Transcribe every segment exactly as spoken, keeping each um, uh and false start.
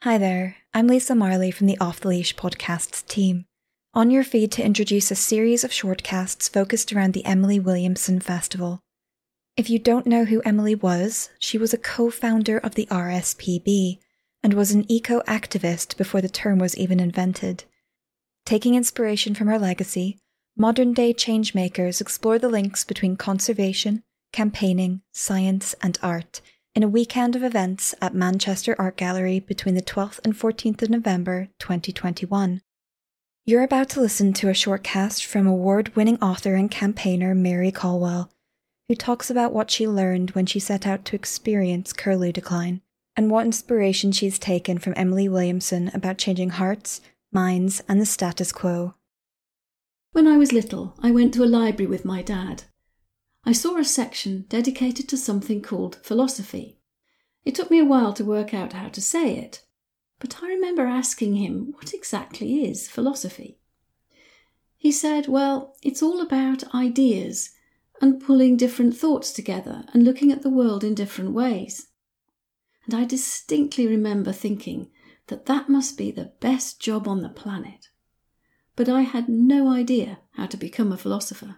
Hi there, I'm Lisa Marley from the Off the Leash podcasts team. On your feed to introduce a series of shortcasts focused around the Emily Williamson Festival. If you don't know who Emily was, she was a co-founder of the R S P B and was an eco-activist before the term was even invented. Taking inspiration from her legacy, modern-day changemakers explore the links between conservation, campaigning, science and art in a weekend of events at Manchester Art Gallery between the twelfth and fourteenth of November twenty twenty-one. You're about to listen to a shortcast from award-winning author and campaigner Mary Caldwell, who talks about what she learned when she set out to experience curlew decline, and what inspiration she's taken from Emily Williamson about changing hearts, minds, and the status quo. When I was little, I went to a library with my dad. I saw a section dedicated to something called philosophy. It took me a while to work out how to say it, but I remember asking him what exactly is philosophy. He said, well, it's all about ideas and pulling different thoughts together and looking at the world in different ways. And I distinctly remember thinking that that must be the best job on the planet. But I had no idea how to become a philosopher.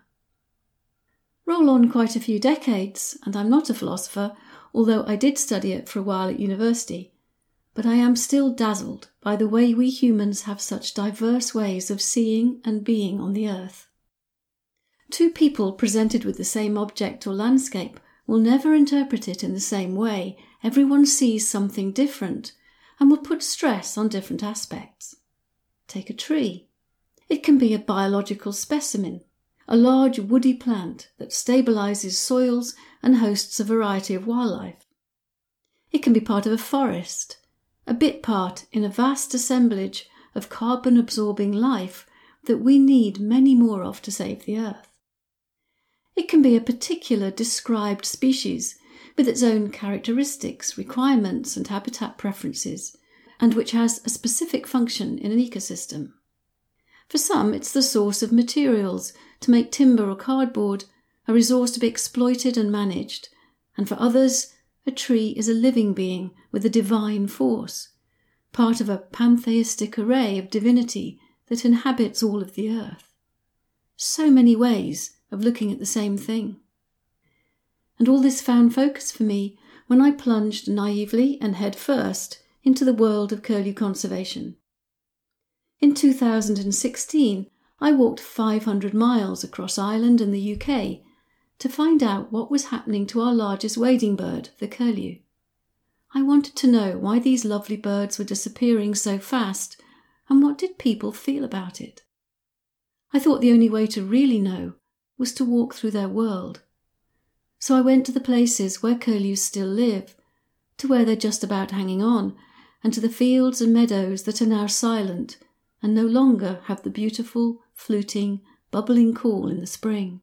Roll on quite a few decades, and I'm not a philosopher, although I did study it for a while at university, but I am still dazzled by the way we humans have such diverse ways of seeing and being on the earth. Two people presented with the same object or landscape will never interpret it in the same way. Everyone sees something different and will put stress on different aspects. Take a tree. It can be a biological specimen, a large woody plant that stabilises soils and hosts a variety of wildlife. It can be part of a forest, a bit part in a vast assemblage of carbon-absorbing life that we need many more of to save the earth. It can be a particular described species with its own characteristics, requirements and habitat preferences, and which has a specific function in an ecosystem. For some, it's the source of materials to make timber or cardboard, a resource to be exploited and managed, and for others, a tree is a living being with a divine force, part of a pantheistic array of divinity that inhabits all of the earth. So many ways of looking at the same thing. And all this found focus for me when I plunged naively and head first into the world of curlew conservation. In two thousand sixteen, I walked five hundred miles across Ireland and the U K to find out what was happening to our largest wading bird, the curlew. I wanted to know why these lovely birds were disappearing so fast and what did people feel about it. I thought the only way to really know was to walk through their world. So I went to the places where curlews still live, to where they're just about hanging on, and to the fields and meadows that are now silent and no longer have the beautiful, fluting, bubbling call in the spring.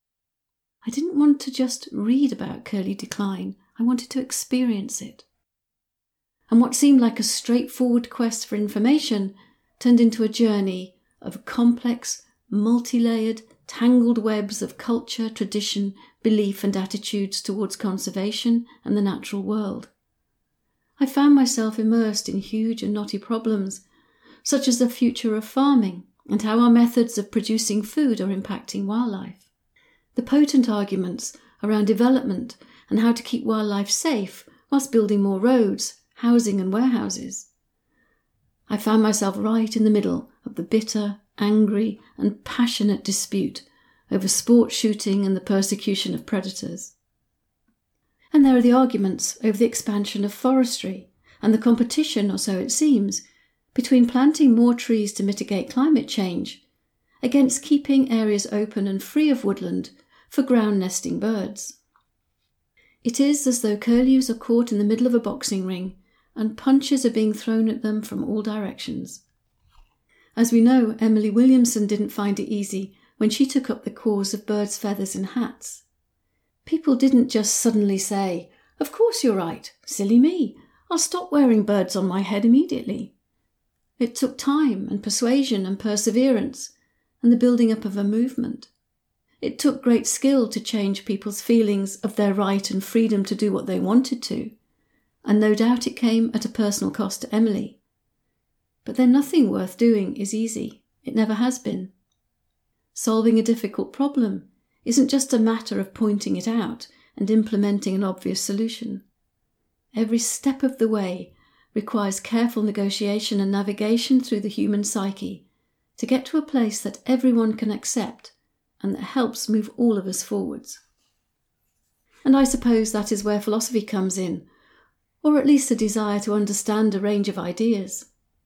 I didn't want to just read about curlew decline, I wanted to experience it. And what seemed like a straightforward quest for information turned into a journey of complex, multi-layered, tangled webs of culture, tradition, belief and attitudes towards conservation and the natural world. I found myself immersed in huge and knotty problems, such as the future of farming and how our methods of producing food are impacting wildlife. The potent arguments around development and how to keep wildlife safe whilst building more roads, housing and warehouses. I found myself right in the middle of the bitter, angry and passionate dispute over sport shooting and the persecution of predators. And there are the arguments over the expansion of forestry and the competition, or so it seems, between planting more trees to mitigate climate change against keeping areas open and free of woodland for ground-nesting birds. It is as though curlews are caught in the middle of a boxing ring and punches are being thrown at them from all directions. As we know, Emily Williamson didn't find it easy when she took up the cause of birds' feathers and hats. People didn't just suddenly say, "Of course you're right, silly me, I'll stop wearing birds on my head immediately." It took time and persuasion and perseverance and the building up of a movement. It took great skill to change people's feelings of their right and freedom to do what they wanted to, and no doubt it came at a personal cost to Emily. But then nothing worth doing is easy. It never has been. Solving a difficult problem isn't just a matter of pointing it out and implementing an obvious solution. Every step of the way requires careful negotiation and navigation through the human psyche to get to a place that everyone can accept and that helps move all of us forwards. And I suppose that is where philosophy comes in, or at least a desire to understand a range of ideas.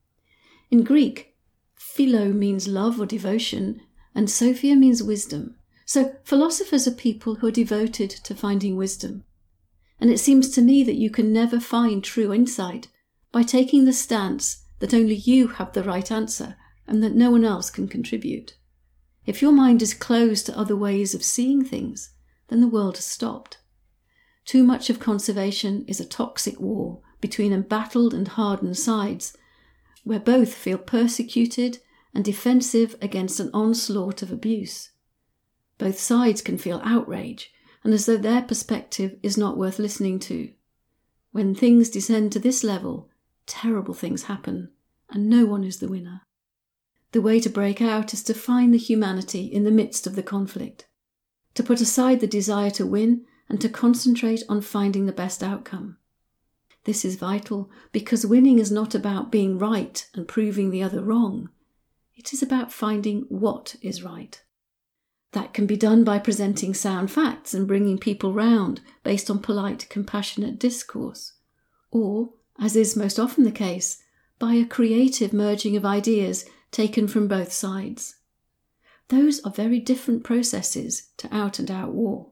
In Greek, philo means love or devotion, and sophia means wisdom. So philosophers are people who are devoted to finding wisdom. And it seems to me that you can never find true insight by taking the stance that only you have the right answer and that no one else can contribute. If your mind is closed to other ways of seeing things, then the world has stopped. Too much of conservation is a toxic war between embattled and hardened sides, where both feel persecuted and defensive against an onslaught of abuse. Both sides can feel outrage and as though their perspective is not worth listening to. When things descend to this level, terrible things happen, and no one is the winner. The way to break out is to find the humanity in the midst of the conflict, to put aside the desire to win and to concentrate on finding the best outcome. This is vital because winning is not about being right and proving the other wrong. It is about finding what is right. That can be done by presenting sound facts and bringing people round based on polite, compassionate discourse, or, as is most often the case, by a creative merging of ideas taken from both sides. Those are very different processes to out-and-out war.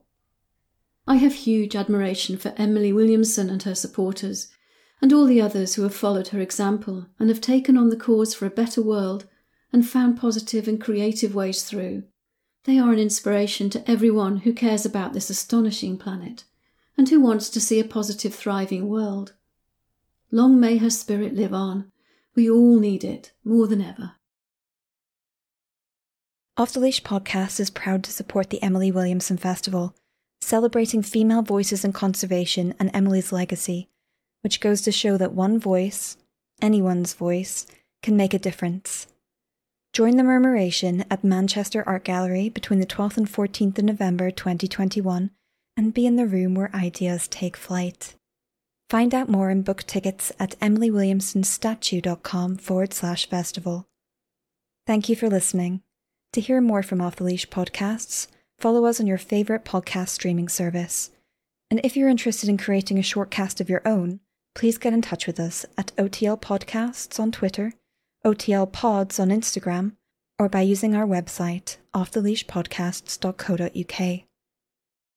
I have huge admiration for Emily Williamson and her supporters, and all the others who have followed her example and have taken on the cause for a better world and found positive and creative ways through. They are an inspiration to everyone who cares about this astonishing planet and who wants to see a positive, thriving world. Long may her spirit live on. We all need it more than ever. Off the Leash podcast is proud to support the Emily Williamson Festival, celebrating female voices in conservation and Emily's legacy, which goes to show that one voice, anyone's voice, can make a difference. Join the Murmuration at Manchester Art Gallery between the twelfth and fourteenth of November twenty twenty-one and be in the room where ideas take flight. Find out more and book tickets at emilywilliamsonstatue.com forward slash festival. Thank you for listening. To hear more from Off the Leash podcasts, follow us on your favourite podcast streaming service. And if you're interested in creating a shortcast of your own, please get in touch with us at O T L Podcasts on Twitter, O T L Pods on Instagram, or by using our website, off the leash podcasts dot co dot uk.